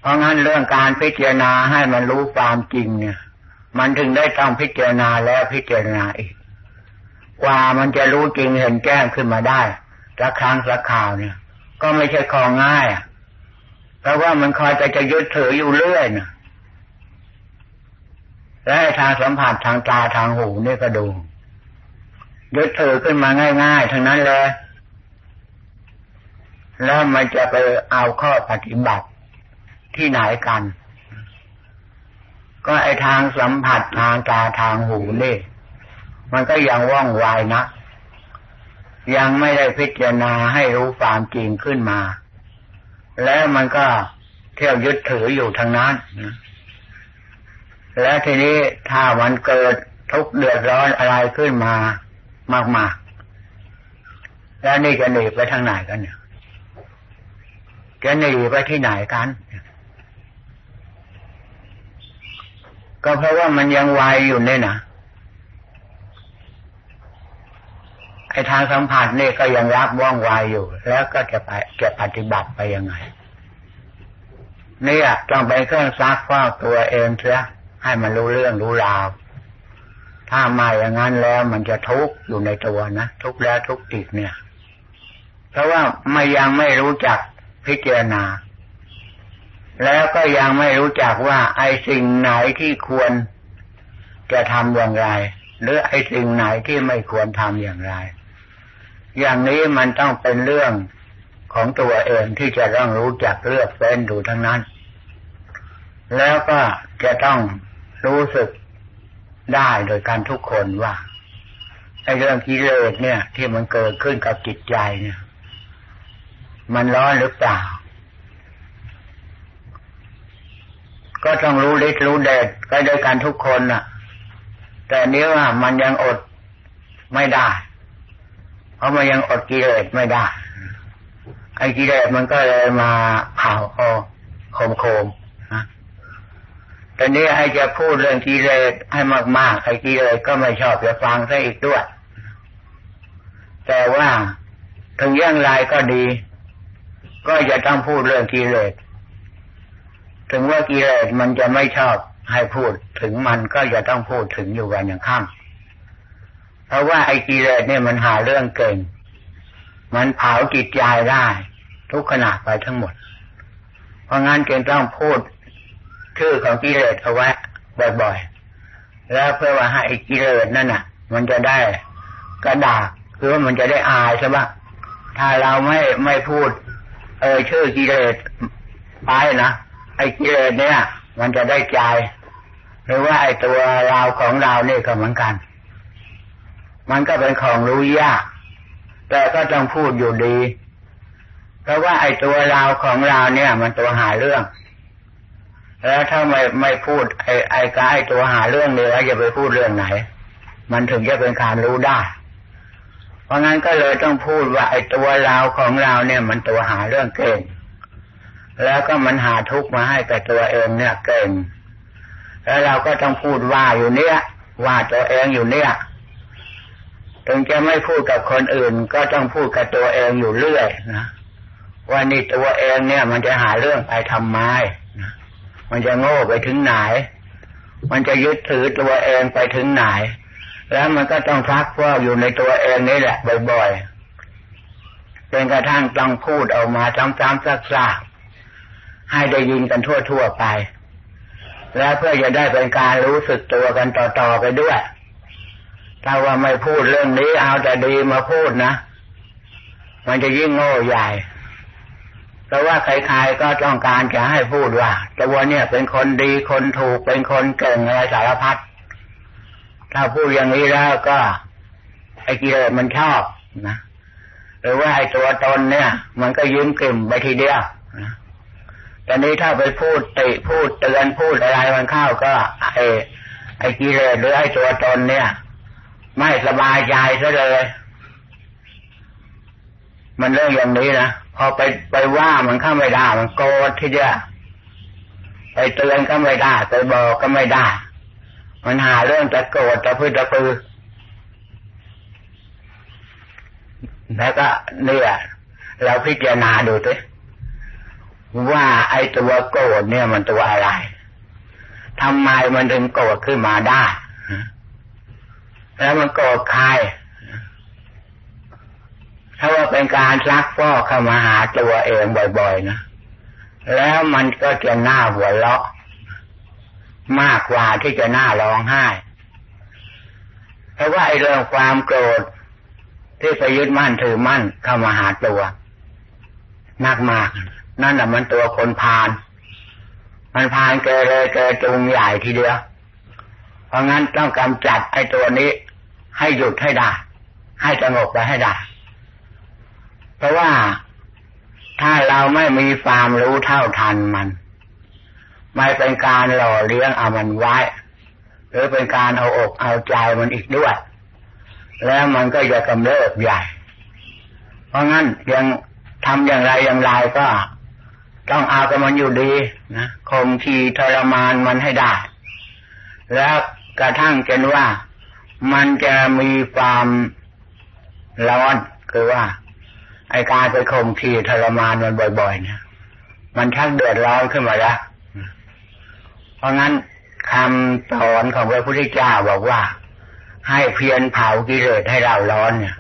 เพราะงั้นเรื่องการพิจารณาให้มันรู้ความจริงเนี่ยมันถึงได้ต้องพิจารณาแล้วพิจารณาอีกกว่ามันจะรู้จริงเห็นแจ้งขึ้นมาได้สักครั้งสักคราวเนี่ยก็ไม่ใช่ของง่ายเพราะว่ามันคอยจะยึดถืออยู่เรื่อยนะและทางสัมผัสทางตาทางหูนี่ก็ดูยึดถือขึ้นมาง่ายๆทั้งนั้นเลยแล้วมันจะไปเอาข้อปฏิบัติที่ไหนกันก็ไอ้ทางสัมผัสทางตาทางหูนี่มันก็ยังว่องไวนะยังไม่ได้พิจารณาให้รู้ความจริงขึ้นมาแล้วมันก็เที่ยวยึดถืออยู่ทางนั้นและทีนี้ถ้ามันเกิดทุกข์เดือดร้อนอะไรขึ้นมามากๆแล้วนี่จะหนีไปทางไหนกันเนี่ยจะหนีไปที่ไหนกันก็เพราะว่ามันยังไวอยู่เนี่ยนะไอ้ทางสัมผัสนี่ก็ยังรับว่องไวอยู่แล้วก็จะปฏิบัติไปยังไงเนี่ยต้องไปเครื่องซักฟอกตัวเองเสียให้มันรู้เรื่องรู้ราวถ้าไม่อย่างนั้นแล้วมันจะทุกข์อยู่ในตัวนะทุกข์แล้วทุกข์อีกเนี่ยเพราะว่ายังไม่รู้จักพิจารณาแล้วก็ยังไม่รู้จักว่าไอ้สิ่งไหนที่ควรจะทำอย่างไรหรือไอ้สิ่งไหนที่ไม่ควรทำอย่างไรอย่างนี้มันต้องเป็นเรื่องของตัวเองที่จะต้องรู้จักเลือกเฟ้นดูทั้งนั้นแล้วก็จะต้องรู้สึกได้โดยการทุกคนว่าไอ้เรื่องกิเลสเนี่ยที่มันเกิดขึ้นกับจิตใจเนี่ยมันร้อนหรือเปล่าก็ต้องรู้ฤทธิ์รู้เดชก็โดยการทุกคนน่ะแต่นี้ว่ามันยังอดไม่ได้เพราะมันยังอดกิเลสไม่ได้ไอ้กิเลสมันก็เลยมาเผาโคมนะแต่นี้ไอ้จะพูดเรื่องกิเลสให้มากๆไอ้กิเลสก็ไม่ชอบจะฟังซะอีกด้วยแต่ว่าถึงอย่างไรก็ดีก็จะต้องพูดเรื่องกิเลสถึงว่ากิเลสมันจะไม่ชอบให้พูดถึงมันก็จะต้องพูดถึงอยู่วันอย่างค่ำเพราะว่าไอ้กิเลสเนี่ยมันหาเรื่องเก่งมันเผาจิตใจได้ทุกขณะไปทั้งหมดเพราะงั้นจึงต้องพูดชื่อของกิเลสเอาไว้บ่อยๆแล้วเพื่อว่าให้ไอ้กิเลสนั่นน่ะมันจะได้กระดากคือว่ามันจะได้อายใช่ปะถ้าเราไม่พูดชื่อกิเลสไปนะไอ้กิเลสเนี่ยมันจะได้ใจหรือว่าไอ้ตัวเราของเราเนี่ยก็เหมือนกันมันก็เป็นของรู้ยากแต่ก็ต้องพูดอยู่ดีเพราะว่าไอ้ตัวเราของเราเนี่ยมันตัวหาเรื่องแล้วถ้าไม่พูดไอ้ตัวหาเรื่องเนี่ยแล้วจะไปพูดเรื่องไหนมันถึงจะเป็นการรู้ได้เพราะงั้นก็เลยต้องพูดว่าไอ้ตัวเราของเราเนี่ยมันตัวหาเรื่องเก่งแล้วก็มันหาทุกข์มาให้กับตัวเองเนี่ยเก่งแล้วเราก็ต้องพูดว่าอยู่เนี่ยว่าตัวเองอยู่เนี่ยถึงจะไม่พูดกับคนอื่นก็ต้องพูดกับตัวเองอยู่เรื่อยนะว่านี่ตัวเองเนี่ยมันจะหาเรื่องไปทำไมนะมันจะโง่ไปถึงไหนมันจะยึดถือตัวเองไปถึงไหนแล้วมันก็ต้องซักฟอกอยู่ในตัวเองนี่แหละบ่อยๆจนกระทั่งต้องพูดออกมาซ้ำๆซักๆให้ได้ยินกันทั่วๆไปแล้วเพื่อจะได้เป็นการรู้สึกตัวกันต่อๆไปด้วยถ้าว่าไม่พูดเรื่องนี้เอาแต่ดีมาพูดนะมันจะยิ่งโง่ใหญ่เพราะว่าใครๆก็ต้องการจะให้พูดว่าตัวเนี่ยเป็นคนดีคนถูกเป็นคนเก่งอะไรสารพัดถ้าพูดอย่างนี้แล้วก็ไอ้กิเลสมันชอบนะหรือว่าไอ้ตัวตนเนี่ยมันก็ยิ้มกลิ่มไปทีเดียวนะแต่นี้ถ้าไปพูดติพูดเตือนพูดอะไรมันเข้าก็ไอ้กิเลสหรือไอ้ตัวตนเนี่ยไม่สบายใจซะเลยมันเรื่องอย่างนี้นะพอไปว่ามันเข้าไม่ได้มันโกรธทีเดียวไปเตือนก็ไม่ได้ไปบอกก็ไม่ได้มันหาเรื่องจะโกรธจะพื้นจะปือแล้วก็เนี่ยเราพิจารณาดูสิว่าไอ้ตัวโกรธเนี่ยมันตัวอะไรทำไมมันถึงโกรธขึ้นมาได้แล้วมันโกรธใครถ้าว่าเป็นการซักฟอกเข้ามาหาตัวเองบ่อยๆนะแล้วมันก็จะน่าหัวเราะมากกว่าที่จะน่าร้องไห้เพราะว่าไอ้เรื่องความโกรธที่ไปยึดมั่นถือมั่นเข้ามาหาตัวนักมากนั่นแหละมันตัวคนพาลมันพาลเกเรเกจุงใหญ่ทีเดียวเพราะงั้นต้องกำจัดไอ้ตัวนี้ให้หยุดให้ได้ให้สงบไปให้ได้เพราะว่าถ้าเราไม่มีความรู้เท่าทันมันไม่เป็นการหล่อเลี้ยงเอามันไว้หรือเป็นการเอาอกเอาใจมันอีกด้วยแล้วมันก็จะกำเริบใหญ่เพราะงั้นยังทำอย่างไรก็ต้องเอากับมันอยู่ดีนะข่มขีทรมานมันให้ได้แล้วกระทั่งจนว่ามันจะมีความร้อนคือว่าไอ้การไปข่มขีทรมานมันบ่อยๆเนี่ยมันชักเดือดร้อนขึ้นมาแล้วเพราะงั้นคำสอนของพระพุทธเจ้าบอกว่าให้เพียรเผากิเลสให้เราร้อนเนี่ย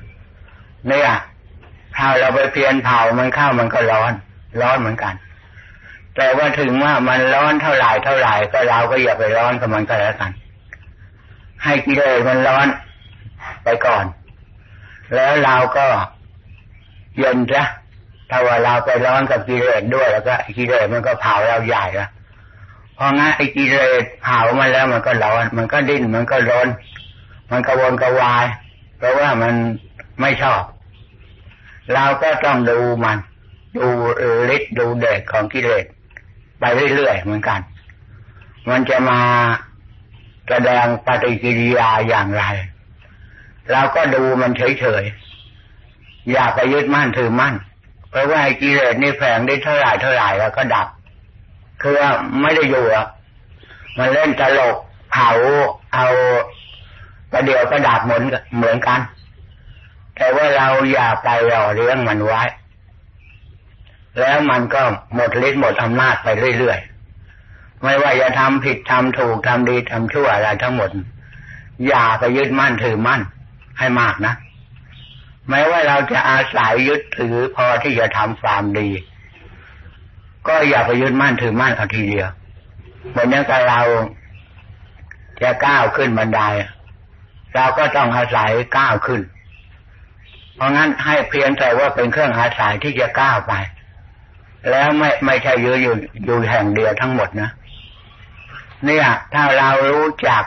ถ้าเราไปเพียรเผามันเข้ามันก็ร้อนเหมือนกันแต่ว่าถึงว่ามันร้อนเท่าไหร่ก็เราก็อย่าไปร้อนกับมันก็แล้วกันให้กิเลสมันร้อนไปก่อนแล้วเราก็เย็นซะถ้าว่าเราไปร้อนกับกิเลสด้วยแล้วก็กิเลสมันก็เผาเราใหญ่ละเพราะงั้นไอ้กิเลสเผามันแล้วมันก็ร้อนมันก็ดิ้นมันก็ร้อนมันกระวนกระวายเพราะว่ามันไม่ชอบเราก็ต้องดูมันดูฤทธิ์ดูเดชของกิเลสไปเรื่อยๆเหมือนกันมันจะมาแสดงปฏิกิริยาอย่างไรเราก็ดูมันเฉยๆอย่าไปยึดมั่นถือมั่นเพราะว่ากิเลสนี่แฝงได้เท่าไหร่แล้วก็ดับคือไม่ได้อยู่มันเล่นตลกเผาเอาประเดี๋ยวก็ดับเหมือนกันแต่ว่าเราอย่าไปหล่อเลี้ยงมันไว้แล้วมันก็หมดฤทธิ์หมดอำนาจไปเรื่อยๆไม่ว่าจะทำผิดทำถูกทำดีทำชั่วอะไรทั้งหมดอย่าไปยึดมั่นถือมั่นให้มากนะแม้ว่าเราจะอาศัยยึดถือพอที่จะทำความดีก็อย่าไปยึดมั่นถือมั่นเอาทีเดียวเหมือนอย่างกับเราจะก้าวขึ้นบันไดเราก็ต้องอาศัยก้าวขึ้นเพราะงั้นให้เพียงแต่ว่าเป็นเครื่องอาศัยที่จะก้าวไปแล้วไม่ใช่อยู่แห่งเดียวทั้งหมดนะเนี่ยถ้าเรารู้จัก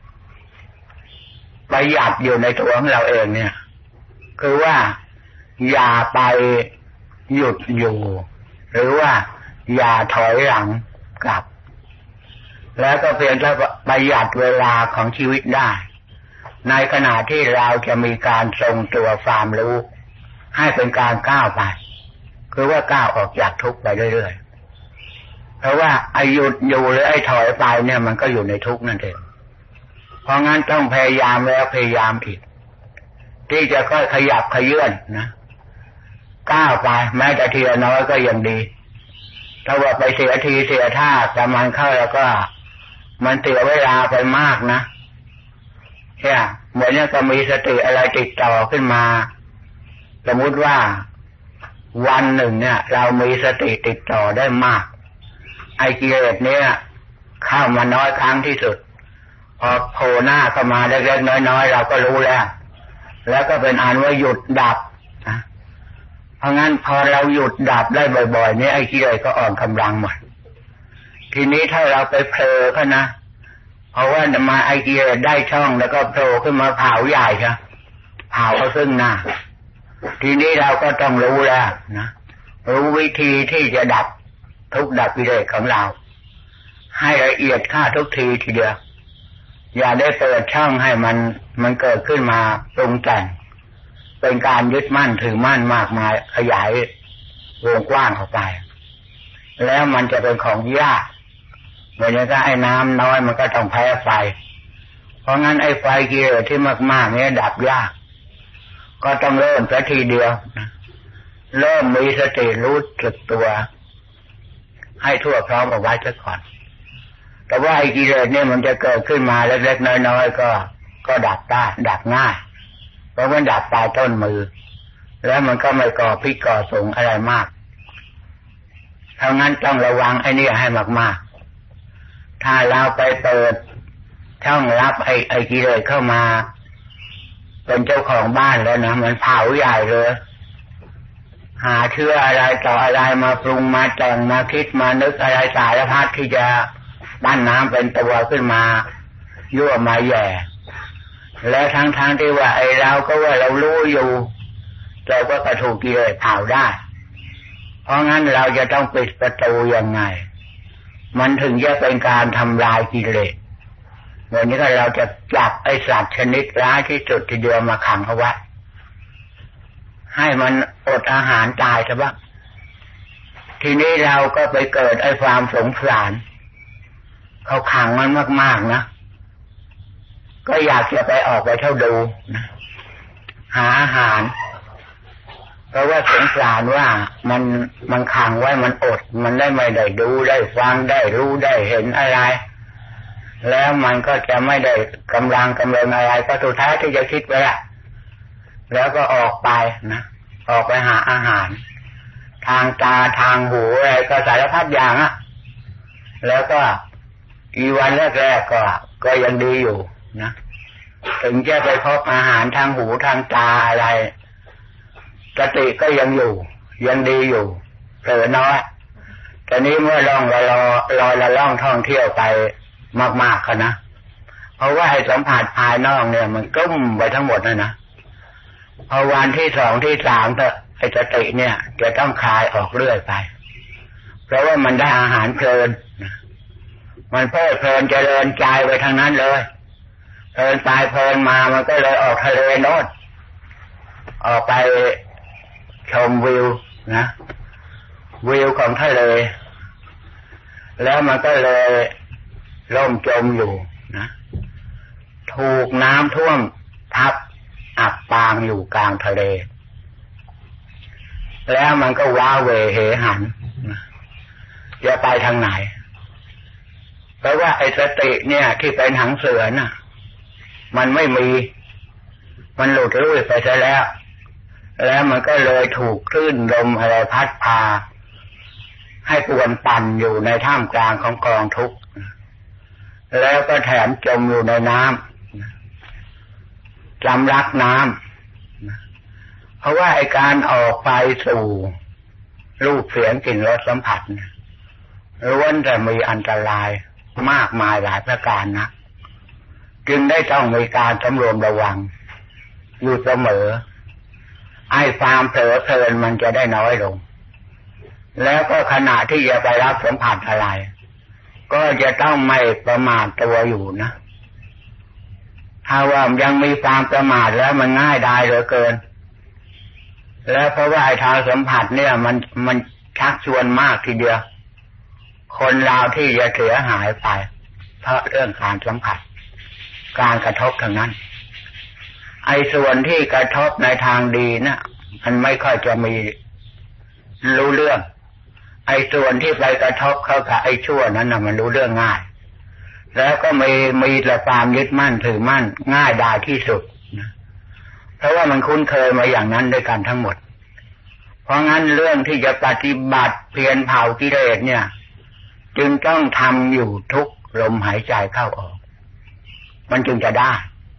ประหยัดอยู่ในตัวของเราเองเนี่ยคือว่าอย่าไปหยุดอยู่หรือว่าอย่าถอยหลังกลับแล้วก็เพียงแต่ประหยัดเวลาของชีวิตได้ในขณะที่เราจะมีการทรงตัวความรู้ให้เป็นการก้าวไปคือว่าก้าวออกจากทุกข์ไปเรื่อยๆเพราะว่าไอ้หยุดอยู่หรือไอ้ถอยไปเนี่ยมันก็อยู่ในทุกข์นั่นเองเพราะงั้นต้องพยายามแล้วพยายามอีกที่จะค่อยขยับขยื่นนะก้าวไปแม้แต่ทีละน้อยก็ยังดีถ้าว่าไปเสียทีเสียท่าแต่มันเข้าแล้วก็มันเสียเวลาไปมากนะเนี่ยเหมือนจะมีสติอะไรติดต่อขึ้นมาสมมุติว่าวันหนึ่งเนี่ยเรามีสติติดต่อได้มากไอ้กิเลสเนี่ยเข้ามาน้อยครั้งที่สุดพอโผล่หน้าเข้ามาเล็กๆน้อยๆเราก็รู้แล้วก็เป็นอันว่าหยุดดับนะเพราะงั้นพอเราหยุดดับได้บ่อยๆเนี่ยไอ้กิเลสก็อ่อนกำลังหมดทีนี้ถ้าเราไปเผลอเขานะเพราะว่ามาไอ้กิเลสได้ช่องแล้วก็โผล่ขึ้นมาเผาใหญ่ใช่เผาเขาซึ่งหน้าทีนี้เราก็ต้องรู้แล้วนะรู้วิธีที่จะดับทุกข์ดับกิเลสของเราให้ละเอียดค่าทุกทีทีเดียวอย่าได้เปิดช่องให้มันเกิดขึ้นมาปรุงแต่งเป็นการยึดมั่นถือมั่นมากมายขยายวงกว้างออกไปแล้วมันจะเป็นของยากเหมือนกับไอ้น้ำน้อยมันก็ต้องแพ้ไฟเพราะงั้นไอ้ไฟกิเลสที่มากๆเนี่ยดับยากก็ต้องเริ่มสักทีเดียวเริ่มมีสติรู้สึกตัวให้ทั่วพร้อมเอาไว้ซะก่อนแต่ว่าไอ้กิเลสเนี่ยมันจะเกิดขึ้นมาเล็กๆน้อยๆก็ดับได้ดับง่ายเพราะมันดับปลายต้นมือแล้วมันก็ไม่ก่อพิษก่อสงอะไรมากเพราะงั้นต้องระวังไอ้นี่ให้มากๆถ้าเราไปเปิดช่องรับไอ้กิเลสเข้ามาเป็นเจ้าของบ้านแล้วนะมันเผาใหญ่เลยหาเชื้ออะไรต่ออะไรมาปรุงมาแต่งมาคิดมานึกอะไรสารพัดที่จะปั้นน้ำเป็นตัวขึ้นมายั่วมาแย่และทั้งที่ว่าไอ้เราก็ว่าเรารู้อยู่เราก็กระถูกกิเลสเผาได้เพราะงั้นเราจะต้องปิดประตูยังไงมันถึงจะเป็นการทำลายกิเลสวันนี้ก็เราจะจับไอ้สัตว์ชนิดร้ายที่สุดทีเดียวมาขังเอาไว้ให้มันอดอาหารตายซะบ้างทีนี้เราก็ไปเกิดไอ้ความสงสารเขาขังมันมากๆนะก็อยากจะไปออกไปเท่าดูนะหาอาหารเพราะว่าสงสารว่ามันขังไว้มันอดมันไม่ได้ดูได้ฟังได้รู้ได้เห็นอะไรแล้วมันก็จะไม่ได้กำลังอะไรก็สุดท้ายที่จะคิดไปละแล้วก็ออกไปนะออกไปหาอาหารทางตาทางหูอะไรก็สารพัดอย่างอ่ะแล้วก็อีวันแรกๆก็ยังดีอยู่นะถึงจะไปพบอาหารทางหูทางตาอะไรสติก็ยังอยู่ยังดีอยู่เผลอน้อยแต่นี้เมื่อลอยละล่องท่องเที่ยวไปมากๆนะเพราะว่าไอ้สัมผัสภายนอกเนี่ยมันกลุ้มไปทั้งหมดนะพอวันที่สองที่สามไอ้สติเนี่ยจะต้องคลายออกเรื่อยไปเพราะว่ามันได้อาหารเพลินมันเพลิดเพลินเจริญใจไปทางนั้นเลยเพลินไปเพลินมามันก็เลยออกทะเลโน่นออกไปชมวิวนะวิวของทะเลแล้วมันก็เลยล่มจมอยู่นะถูกน้ำท่วมทับอับปางอยู่กลางทะเลแล้วมันก็ว้าเหวเหหันจะไปทางไหนเพราะว่าไอ้สติเนี่ยที่เป็นหางเสือน่ะมันไม่มีมันหลุดลุ่ยไปซะแล้วมันก็เลยถูกคลื่นลมอะไรพัดพาให้ปวนปั่นอยู่ในท่ามกลางของกองทุกข์แล้วก็แถมจมอยู่ในน้ำจำรักน้ำเพราะว่าไอ้การออกไปสู่รูปเสียงกลิ่นรสสัมผัสล้วนแต่มีอันตรายมากมายหลายประการนะจึงได้ต้องมีการสำรวมระวังอยู่เสมอไอ้ความเผลอเพลินมันจะได้น้อยลงแล้วก็ขณะที่จะไปรับสัมผัสอะไรก็จะต้องไม่ประมาทตัวอยู่นะถ้าว่ายังมีความประมาทแล้วมันง่ายได้เหลือเกินแล้วเพราะว่าไอ้ทางสัมผัสเนี่ยมันชักชวนมากทีเดียวคนเราที่จะเสียหายไปเพราะเรื่องการสัมผัสการกระทบทางนั้นไอ้ส่วนที่กระทบในทางดีนะมันไม่ค่อยจะมีรู้เรื่องไอ้ส่วนที่ไปกระทบเข้ากับไอ้ชั่วนั้นน่ะมันรู้เรื่องง่ายแล้วก็มีแต่ความยึดมั่นถือมั่นง่ายได้ที่สุดนะเพราะว่ามันคุ้นเคยมาอย่างนั้นด้วยกันทั้งหมดเพราะงั้นเรื่องที่จะปฏิบัติเพียรเผากิเลสเนี่ยจึงต้องทำอยู่ทุกลมหายใจเข้าออกมันจึงจะได้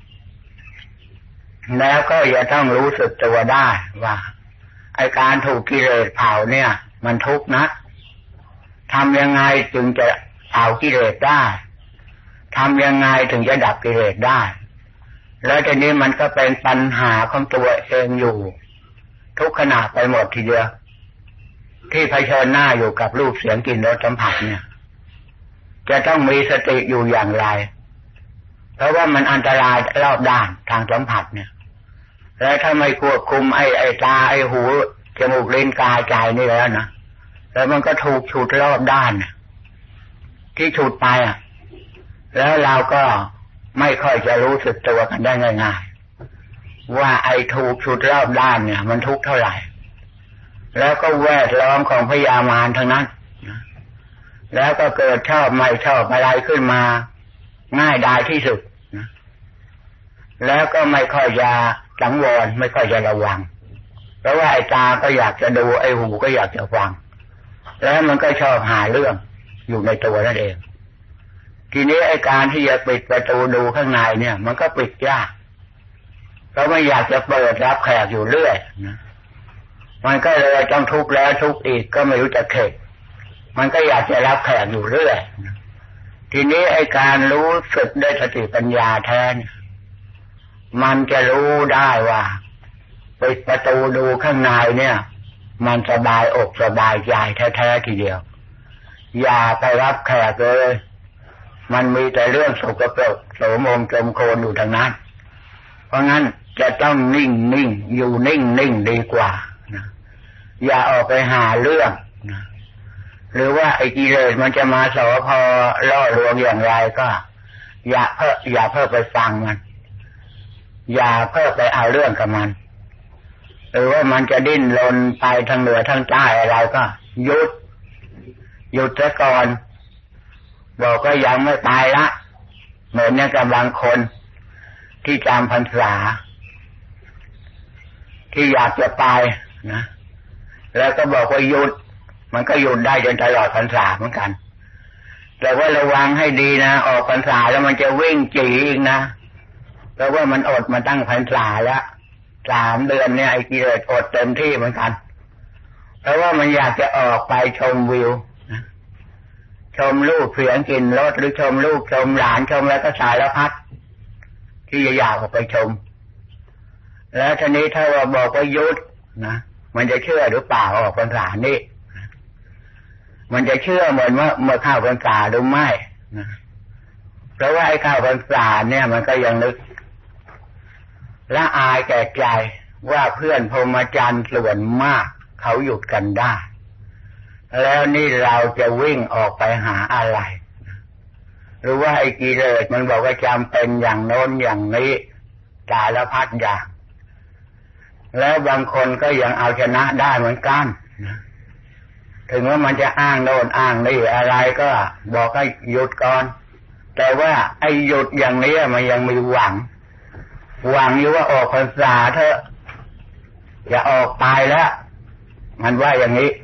แล้วก็จะต้องรู้สึกตัวได้ว่าไอ้การถูกกิเลสเผาเนี่ยมันทุกข์นะทำยังไงจึงจะเผากิเลสได้ทำยังไงถึงจะดับกิเลสได้แล้วทีนี้มันก็เป็นปัญหาของตัวเองอยู่ทุกขณะไปหมดทีเดียวที่เผชิญหน้าอยู่กับรูปเสียงกลิ่นรสสัมผัสเนี่ยจะต้องมีสติอยู่อย่างไรเพราะว่ามันอันตรายรอบด้านทางสัมผัสเนี่ยแล้วถ้าไม่ควบคุมไอ้ตาไอ้หูจมูกลิ้นกายใจนี่แล้วนะแล้วมันก็ถูกฉุดรอบด้านที่ฉุดไปแล้วเราก็ไม่ค่อยจะรู้สึกตัวกันได้ง่ายๆว่าไอ้ถูกฉุดรอบด้านเนี่ยมันทุกข์เท่าไหร่แล้วก็แวดล้อมของพยามารทั้งนั้นแล้วก็เกิดชอบไม่ชอบอะไรขึ้นมาง่ายดายที่สุดนะแล้วก็ไม่ค่อยจะสังวรไม่ค่อยจะระวังเพราะว่าไอ้ตาก็อยากจะดูไอ้หูก็อยากจะฟังแล้วมันก็ชอบหาเรื่องอยู่ในตัวนั่นเองทีนี้ไอ้การที่จะปิดประตูดูข้างในเนี่ยมันก็ปิดยากเพราะไม่อยากจะเปิดรับแขกอยู่เรื่อยนะมันก็เลยต้องทุกข์แล้วทุกข์อีกก็ไม่รู้จะเข็ดมันก็อยากจะรับแขกอยู่เรื่อยทีนี้ไอ้การรู้สึกได้สติปัญญาแท้มันจะรู้ได้ว่าปิดประตูดูข้างในเนี่ยมันสบายอกสบายใจแท้ๆทีเดียวอย่าไปรับแขกเลยมันมีแต่เรื่องสกปรกโสมมจมโคลนอยู่ทางนั้นเพราะงั้นจะต้องนิ่งอยู่นิ่งดีกว่านะอย่าออกไปหาเรื่องนะหรือว่าไอ้กิเลสมันจะมาสอพอล่อลวงอย่างไรก็อย่าเพิ่งไปฟังมันอย่าเพิ่งไปเอาเรื่องกับมันหรือว่ามันจะดิ้นรนไปทางเหนือทางใต้อะไรก็หยุดซะก่อนบอกก็ยังไม่ตายละเหมือนอย่างกับบางคนที่จำพรรษาที่อยากจะไปนะแล้วก็บอกว่าหยุดมันก็หยุดได้จนตลอดพรรษาเหมือนกันแต่ว่าระวังให้ดีนะออกพรรษาแล้วมันจะวิ่งจีอีกนะเพราะว่ามันอดมาตั้งพรรษาแล้ว3 เดือนเนี่ยไอ้กิเลสอดเต็มที่เหมือนกันเพราะว่ามันอยากจะออกไปชมวิวชมลูกเสียงกลิ่นรสหรือชมลูกชมหลานชมแล้วก็สารพัดที่อยากออกไปชมแล้วทีนี้ถ้าว่าบอกว่าหยุดนะมันจะเชื่อหรือเปล่าออกพรรษานี่มันจะเชื่อเหมือนว่าเมื่อเข้าพรรษาหรือไม่นะเพราะว่าไอ้เข้าพรรษาเนี่ยมันก็ยังนึกละอายแก่ใจว่าเพื่อนพรหมจรรย์ส่วนมากเขาหยุดกันได้แล้วนี่เราจะวิ่งออกไปหาอะไรหรือว่าไอ้กิเลสมันบอกว่าจำเป็นอย่างโน้นอย่างนี้สารพัดอย่างแล้วบางคนก็ยังเอาชนะได้เหมือนกันถึงว่ามันจะอ้างโน่นอ้างนี่อะไรก็บอกให้หยุดก่อนแต่ว่าไอ้หยุดอย่างนี้มันยังมีหวังอยู่ว่าออกพรรษาเถอะอย่าออกตายแล้วมันว่าอย่างนี้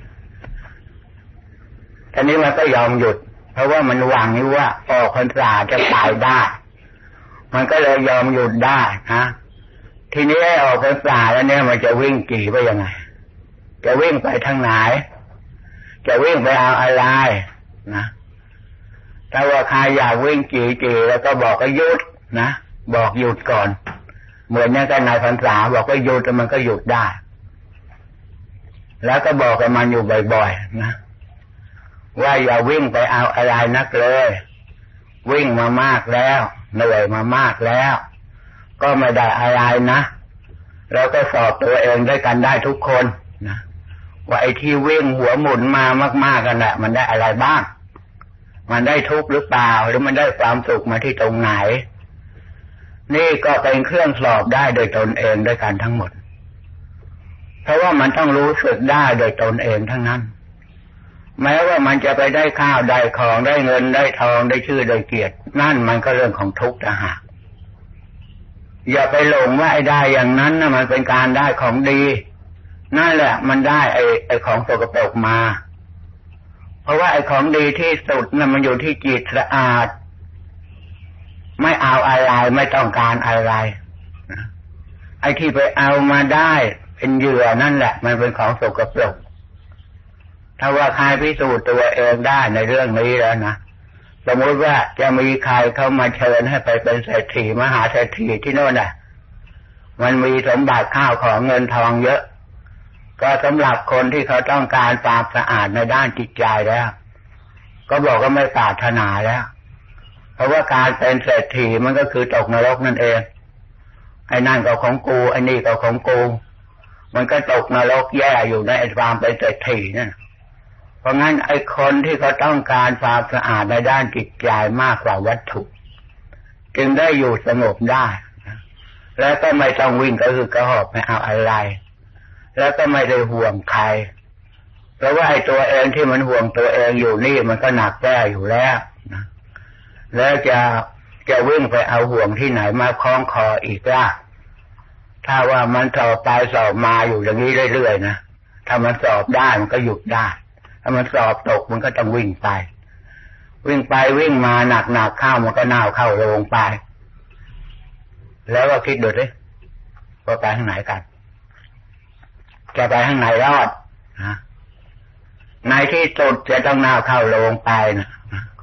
ทีนี้มันก็ยอมหยุดเพราะว่ามันหวังอยู่ว่าออกพรรษาจะตายได้มันก็เลยยอมหยุดได้ฮะทีนี้ออกพรรษาแล้วเนี่ยมันจะวิ่งกี่ไปยังไงจะวิ่งไปทางไหนจะวิ่งไปเอาอะไรนะถ้าว่าใครอยากวิ่งกี่แล้วก็บอกก็หยุดนะบอกหยุดก่อนเหมือนอย่างกันในพรรษาบอกว่าหยุดแล้วมันก็หยุดได้แล้วก็บอกกับมันอยู่บ่อยๆนะว่าอย่าวิ่งไปเอาอะไรนักเลยวิ่งมามากแล้วเหนื่อยมามากแล้วก็ไม่ได้อะไรนะแล้วก็สอบตัวเองด้วยกันได้ทุกคนนะว่าไอ้ที่วิ่งหัวหมุนมามากๆกันแหละมันได้อะไรบ้างมันได้ทุกข์หรือเปล่าหรือมันได้ความสุขมาที่ตรงไหนนี่ก็เป็นเครื่องสอบได้โดยตนเองด้วยกันทั้งหมดเพราะว่ามันต้องรู้สึกได้โดยตนเองทั้งนั้นแม้ว่ามันจะไปได้ข้าวได้ของได้เงินได้ทองได้ชื่อได้เกียรตินั่นมันก็เรื่องของทุกข์ต่างหากอย่าไปหลงว่าไอ้ได้อย่างนั้นนะมันเป็นการได้ของดีนั่นแหละมันได้ไอ้ของสกปรกมาเพราะว่าไอ้ของดีที่สุดน่ะมันอยู่ที่จิตสะอาดไม่เอาอะไรไม่ต้องการอะไรไอ้ที่ไปเอามาได้เป็นเหยื่อนั่นแหละมันเป็นของสกปรกถ้าว่าใครพิสูจน์ตัวเองได้ในเรื่องนี้แล้วนะสมมติว่าจะมีใครเข้ามาเชิญให้ไปเป็นเศรษฐีมหาเศรษฐีที่โน่นน่ะมันมีสมบัติข้าวของเงินทองเยอะก็สำหรับคนที่เขาต้องการความสะอาดในด้านจิตใจแล้วก็บอกว่าไม่ปรารถนาแล้วเพราะว่าการเป็นเศรษฐีมันก็คือตกนรกนั่นเองไอ้นั่นก็ของกูไอ้นี่ก็ของกูมันก็ตกนรกแย่อยู่ในความเป็นเศรษฐีนั่นเพราะงั้นไอ้คนที่เขาต้องการความสะอาดในด้านจิตใจมากกว่าวัตถุจึงได้อยู่สงบได้แล้วก็ไม่ต้องวิ่งก็คือกระหอบไม่เอาอะไรแล้วก็ไม่ได้ห่วงใครเพราะว่าไอ้ตัวเองที่มันห่วงตัวเองอยู่นี่มันก็หนักแย่อยู่แล้วนะแล้วจะวิ่งไปเอาห่วงที่ไหนมาคล้องคออีกล่ะถ้าว่ามันสอบไปสอบมาอยู่อย่างนี้เรื่อยๆนะถ้ามันสอบได้มันก็หยุดได้ถ้ามันสอบตกมันก็ต้องวิ่งไปวิ่งมาหนักเข้ามันก็น่าวเข้าโรงไปแล้วก็คิดดูสิว่าไปทางไหนกันจะไปทางไหนรอดนะในที่สุดจะต้องน่าวเข้าโรงไปนะ